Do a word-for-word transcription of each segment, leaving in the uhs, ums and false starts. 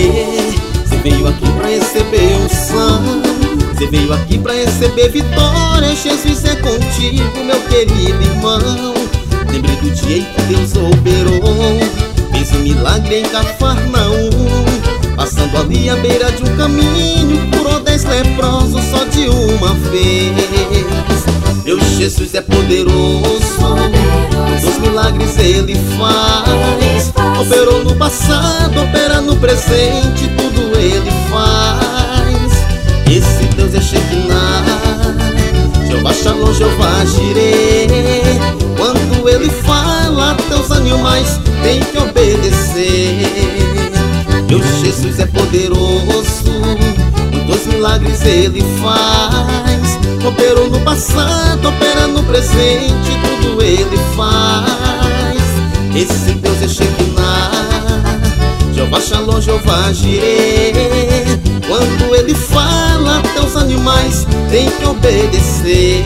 poder. Você veio aqui pra receber unção, você veio aqui pra receber vitória. Jesus é contigo, meu querido irmão. Lembrei do dia em que Deus operou, fez um milagre em Cafarnaum, passando ali à beira de um caminho, curou dez leprosos só de uma vez. Meu Jesus é poderoso, os milagres Ele faz. Operou no passado, opera no presente, tudo Ele faz. Esse Deus é Shekinah, Jeová Shalom, Jeová Jireh. Quando Ele fala, teus animais têm que obedecer. Meu Jesus é poderoso, muitos milagres Ele faz. Operou no passado, opera no presente, tudo Ele faz. Esse Deus é Shekinah, Jeová Shalom, Jeová Jireh. Quando Ele fala, teus animais têm que obedecer.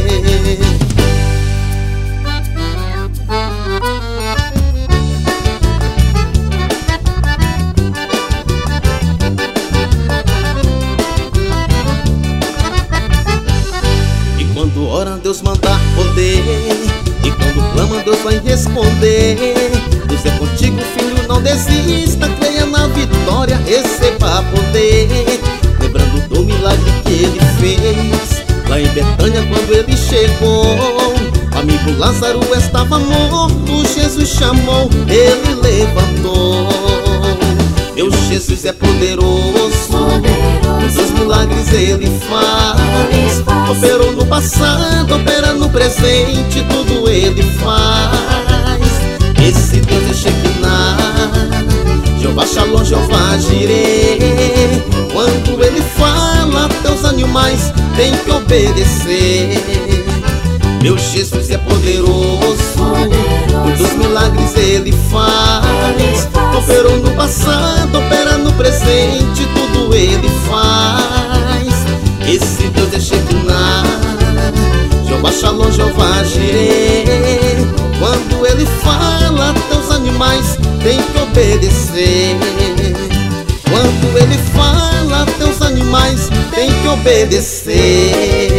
Quando ora, Deus manda poder, e quando clama, Deus vai responder. Deus é contigo, filho, não desista, creia na vitória, receba poder. Lembrando do milagre que Ele fez lá em Betânia quando Ele chegou. O amigo Lázaro estava morto, Jesus chamou, Ele levantou. Meu Jesus é poderoso, muitos milagres Ele faz. Operou no passado, opera no presente, tudo Ele faz. Esse Deus é Shekinah, Jeová Shalom, Jeová Jireh. Quando Ele fala, teus animais têm que obedecer. Meu Jesus é poderoso, muitos milagres Ele faz. Operou no passado, opera no presente, tudo Ele faz. Esse Deus é Shekinah, Jeová Shalom, Jeová Jireh. Quando Ele fala, teus animais têm que obedecer. Quando Ele fala, teus animais têm que obedecer.